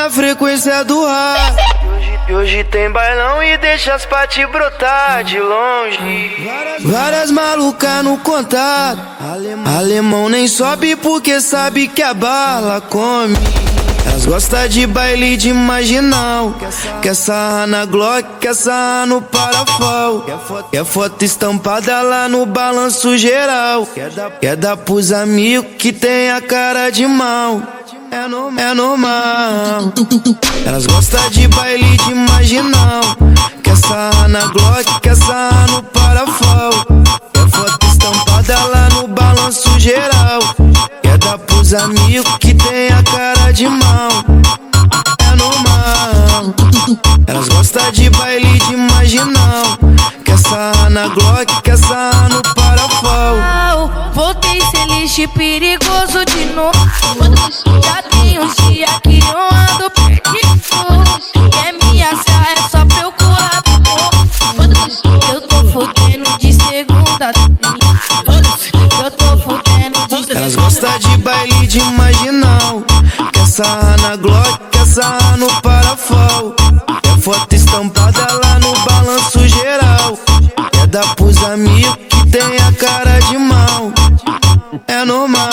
na frequência do rap. Hoje tem bailão e deixa as paty brotar de longe. Várias malucas no contato. Alemão nem sobe porque sabe que a bala come. Elas gostam de baile de marginal. Quer sarrar na Glock, quer sarrar no Parafal. Quer foto estampada lá no balanço geral. Quer dar pros amigos que tem a cara de mal. É normal. Elas gostam de baile de marginal. Quer sarrar na Glock, quer sarrar no Parafal. Quer foto estampada lá no balanço geral. Quer dar pros amigos que tem a cara de mal. É normal. Elas gostam de baile de marginal. Quer sarrar na Glock, quer sarrar no Parafal. Voltei sem lixo perigoso de novo. Já tem uns dias que eu ando perdido. E é minha saia, é só procurar do povo. Eu tô fudendo de segunda. Eu tô fudendo de segunda. Elas gostam de baile de marginal. Quer sarrar na Glock, quer sarrar no Parafal. Quer foto estampada lá no balanço geral. Quer dar pros amigos que tem a cara de mal. É normal.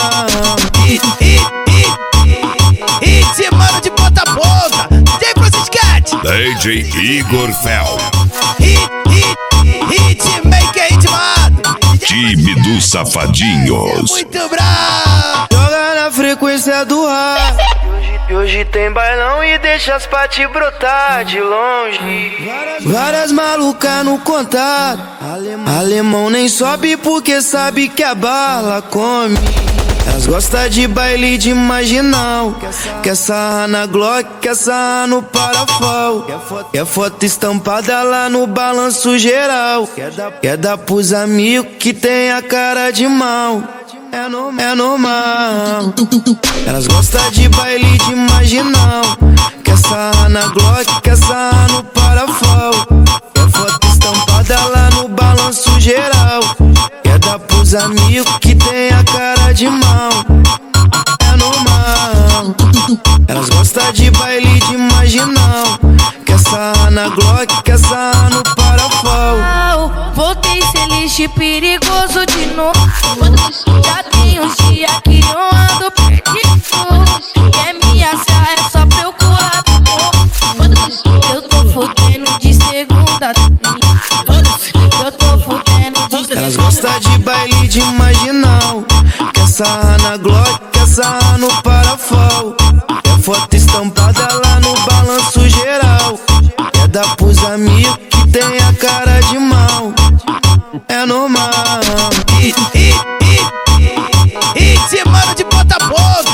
Hit, mano, de ponta a ponta. DJ Franciscate, DJ Igor Fel. Hit, make it, mano. Time dos Safadinhos. Muito bravo. Joga na frequência do rap. Hoje tem bailão e deixa as paty brotar de longe. Várias malucas no contato. Alemão nem sobe porque sabe que a bala come. Elas gostam de baile de marginal. Quer sarrar na Glock, quer sarrar no Parafal. Quer foto estampada lá no balanço geral. Quer dar pros amigos que tem a cara de mal. É normal. Elas gostam de baile de marginal. Quer sarrar na Glock, quer sarrar no Parafal. Quer foto estampada lá no balanço geral. Quer dar pros amigos que tem a cara de mal. É normal. Elas gostam de baile de marginal. Quer sarrar na Glock, quer sarrar no Parafal. Voltei sem lixo perigoso de novo. Já tem uns dias que eu ando perdido. E é minha saia, é só procurar do povo. Eu tô fudendo de segunda. Eu tô fudendo de segunda. Elas gostam de baile de marginal. Quer sarrar na Glock, quer sarrar no Parafal. Quer foto estampada lá no balanço geral. Quer dar pros amigos que tem a cara de mal. É normal. Hit, mano, de ponta a ponta.